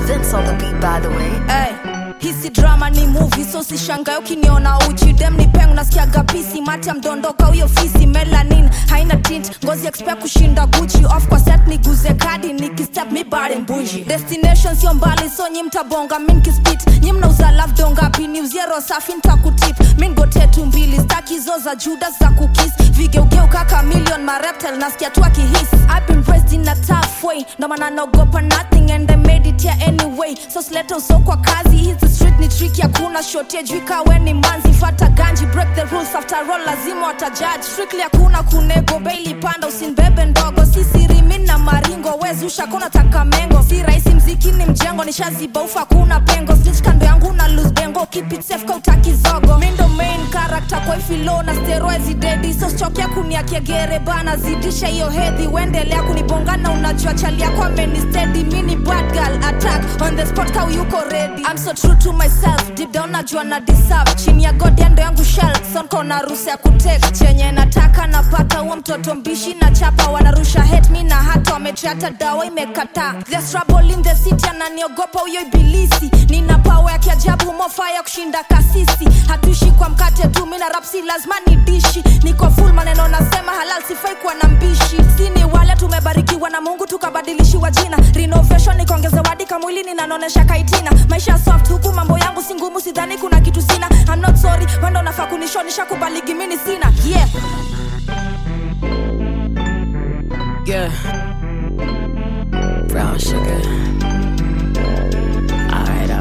Vince on the beat, by the way. Hey, hisi drama ni movie, so sishangae ukiniona uchi. Dem ni peng nasikiaga pisi, mate mdondoka huyo fisi. Melanin haina tint, ngozi expect kushinda Gucci. Off kwa set niguze kadi, nikistep mi bad and bougie. Destination sio mbali, so nyi mtabonga min kispit. Nyi mnauza love donga pini, uzero safi ntakutip. Min gote tumbili, staki zoza Judas za kukis. Vigeugeu kaka million, ma reptile nasikia tu akihis. I've been raised in a tough way, no man naogopa nothing and I made it here anyway. So sleta uso kwa kazi, his the street ni tricky, hakuna shortage. Wika weni manzi, fata ganji, break the rules, after all lazima watajudge. Strictly hakuna kunego, baili panda usinbebe ndogo. Sisi rimina maringo, wezusha kuna taka mengo. Si raisi mziki ni mjengo, nishaziba ufa kuna pengo. Snitch kando yangu na lose bengo, keep it safe kauta kizogo. Mindo main character kwa ifilo na steroids daddy. So chokia kuniakia gere bana, zidisha iyo hedhi. Wendelea kunibongana unajua chali yako ameni steady. Mini bad girl attack, on the spot kau yuko ready. I'm so true to myself, deep down najua na deserve. Chini ya god yando yangu shell, son kona rusi ya kutake. Chenye nataka napata uwa mtoto mbishi na chapa. Wanarusha hate me na hata wametrata dawa imekata. There's trouble in the city ananiogopa uyo ibilisi. Nina power ya kiajabu mofaya kushinda kasisi. Hatuishi kwa mkate tu mina rapsi lazima ni dishi. Niko full maneno nasema halal sifai kuwa na mbishi. Sini wale tumebarikiwa na Mungu tukabadilishiwa jina. Renovation nikongeze wadi kamwili ninanonesha kaitina. Maisha soft huku mambo yangu si ngumu sidhani kuna kitu sina. I'm not sorry wendo nafaa kunishonisha kubaligi mini sina. Yeah. Yeah. Brown sugar. Alright.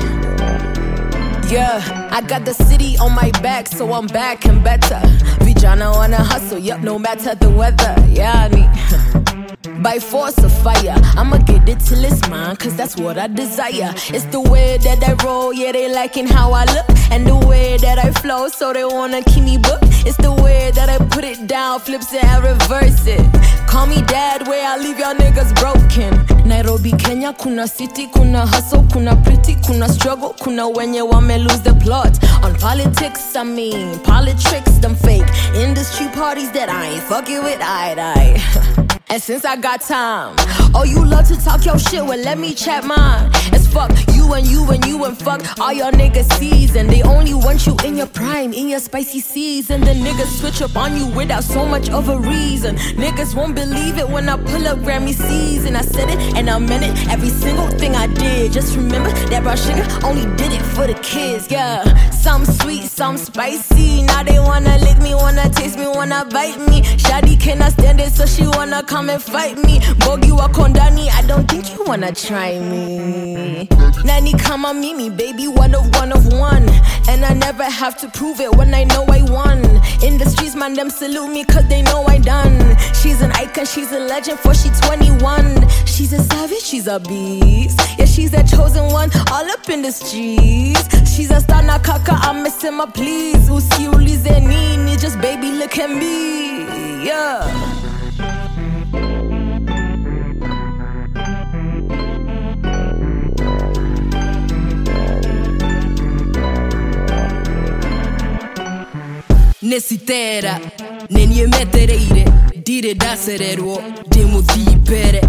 Yeah, I got the city on my back, so I'm back and better. Vijana wanna hustle, yup, no matter the weather. Yeah, I need by force of fire, I'ma get it till it's mine, cause that's what I desire. It's the way that I roll, yeah, they liking how I look. And the way that I flow, so they wanna keep me booked. It's the way that I put it down, flips it and reverse it. Call me dad, where I leave y'all niggas broken. Nairobi, Kenya, kuna city, kuna hustle, kuna pretty, kuna struggle, kuna wenye wame lose the plot. On politics, I mean, politics, them fake industry parties that I ain't fucking with, I. And since I got time, oh, you love to talk your shit, well, let me chat mine. It's fuck you and fuck all y'all niggas season. They only want you in your prime, in your spicy season. The niggas switch up on you without so much of a reason. Niggas won't believe it when I pull up Grammy season. I said it and I meant it, every single thing I did. Just remember that brown sugar only did it for the kids, yeah. Some sweet, some spicy. Now they wanna lick me, wanna taste me, wanna bite me. Shawty cannot stand it, so she wanna come and fight me. Bogi wako ndani, I don't think you wanna try me. Nani kama mimi, baby, one of one. And I never have to prove it when I know I won. In the streets, man, them salute me cause they know I done. She's an icon, she's a legend for she 21. She's a savage, she's a beast. Yeah, she's a chosen one, all up in the streets. She's a star na kaka, I'm missing my please. Usi ulize nini, just baby look at me, yeah. Nesitera, nenye metereire. Dire daserero, demo di bere.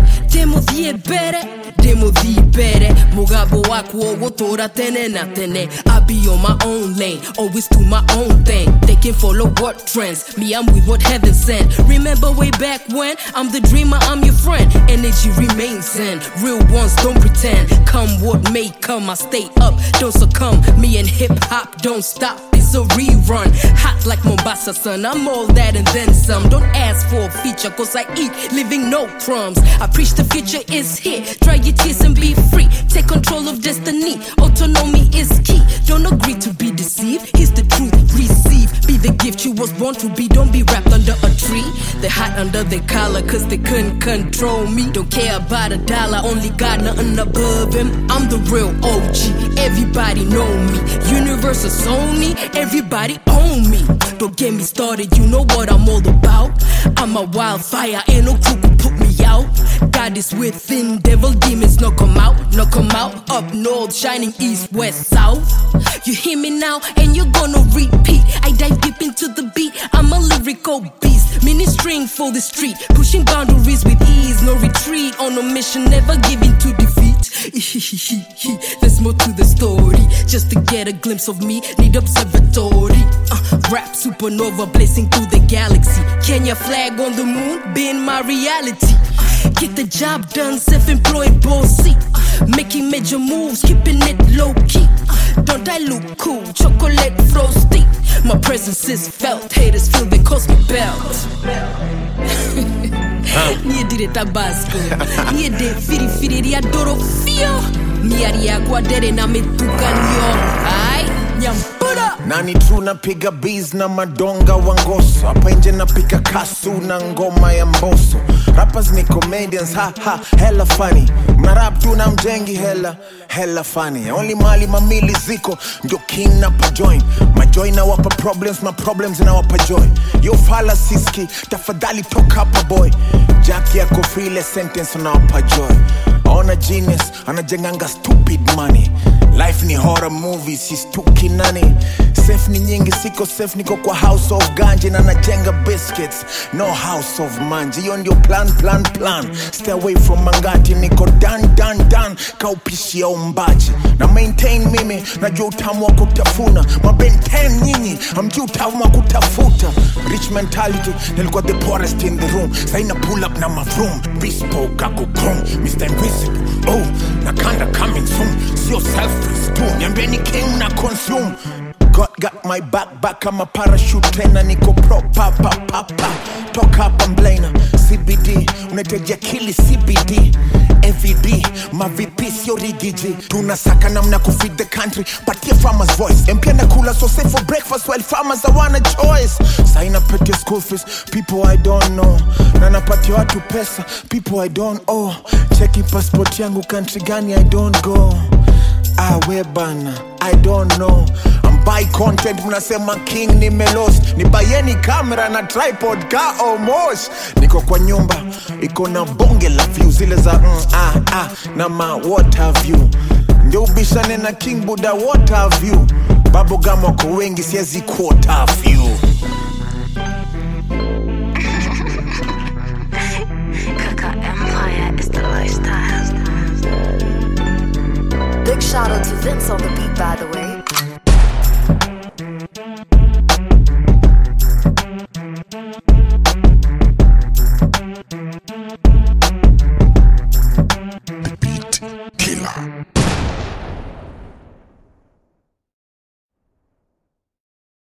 Mugabo wako wotora tene na tene. I be on my own lane, always do my own thing. They can follow what trends, me I'm with what heaven sent. Remember way back when, I'm the dreamer, I'm your friend. Energy remains zen, real ones don't pretend. Come what may come, I stay up, don't succumb. Me and hip hop don't stop, it's a rerun. Hot like Mombasa sun, I'm all that and then some. Don't ask for a feature, cause I eat, living no crumbs. I preach the future is here, dry your tears and be free. Take control of destiny, autonomy is key. Don't agree to be deceived, here's the truth, receive. Be the gift you was born to be, don't be wrapped under a tree. They hide under their collar cause they couldn't control me. Don't care about a dollar, only got nothing above him. I'm the real OG, everybody know me. Universal Sony, everybody own me. Don't get me started, you know what I'm all about. I'm a wildfire, ain't no crew could put me out. God is within, devil demons knock 'em out. Up north, shining east, west, south. You hear me now, and you're gonna repeat. I dive deep into the beat, I'm a lyrical beast. Ministering for the street, pushing boundaries with ease. No retreat, on a mission, never giving to defeat. get a glimpse of me, need observatory. Rap supernova blazing through the galaxy. Kenya flag on the moon, being my reality. Get the job done, self-employed bossy. Making major moves, keeping it low-key. Don't I look cool? Chocolate frosty. My presence is felt. Haters feel the cosmic belt. Niye dire Tabasco. Niye de firi riadoro fio. Miari agua dere na metukanyo. Ay, nyampuda. Nani true napiga bees na madonga wangoso. Hapa nje napika kasu na ngoma ya mboso. Rappers ni comedians, ha ha, hella funny. Mnarap tu na mjengi hella funny. Only mali mamili ziko, ndio king na pajoin. Majoin na wapa problems, my problems na wapa joy. Yo fala siski, tafadhali toka hapa boy. Jackie yako freeless sentence na wapa joy. Ona genius, anajenganga stupid money. Life ni horror movies, si stuki nani. Safe ni nyingi, siko safe, niko kwa house of ganja. Na najenga biscuits, no house of manji. Yo ndio plan. Stay away from mangati, niko done. Kaupishi ya umbaji. Na maintain mimi, najua utamu wa kutafuna. Mabenten nyinyi, amjua utamu wa kutafuta. Rich mentality, nilikuwa the poorest in the room. Saina pull up na mavroom. Bespoke, kako chrome, Mr. Invisible. Oh, nakanda coming soon. Sio self-risk too, niambieni king na consume. God got my back, I'm a parachute trainer. Niko pro, pa. Talk up and blainer. CBD, unateja kili CBD. FVD, my VP sio rigiji. Tunasaka namna kufeed the country, patia farmers voice. Mpia na kula so safe for breakfast while farmers are want a choice. Sign up at your school fees, people I don't know. Na napatia watu pesa, people I don't owe. Cheki passport yangu country gani I don't go. We bana, I don't know. I'm buy content, mnasema king ni melos. Ni bayeni camera na tripod ka almost. Niko kwa nyumba, iko na bonge la view. Zile za na ma what have you. Ndio ubishane na king buda what have you. Babu gamo kwa wengi siezi quote have you. Kaka Empire is the lifestyle. Big shout out to Vince on the beat, by the way.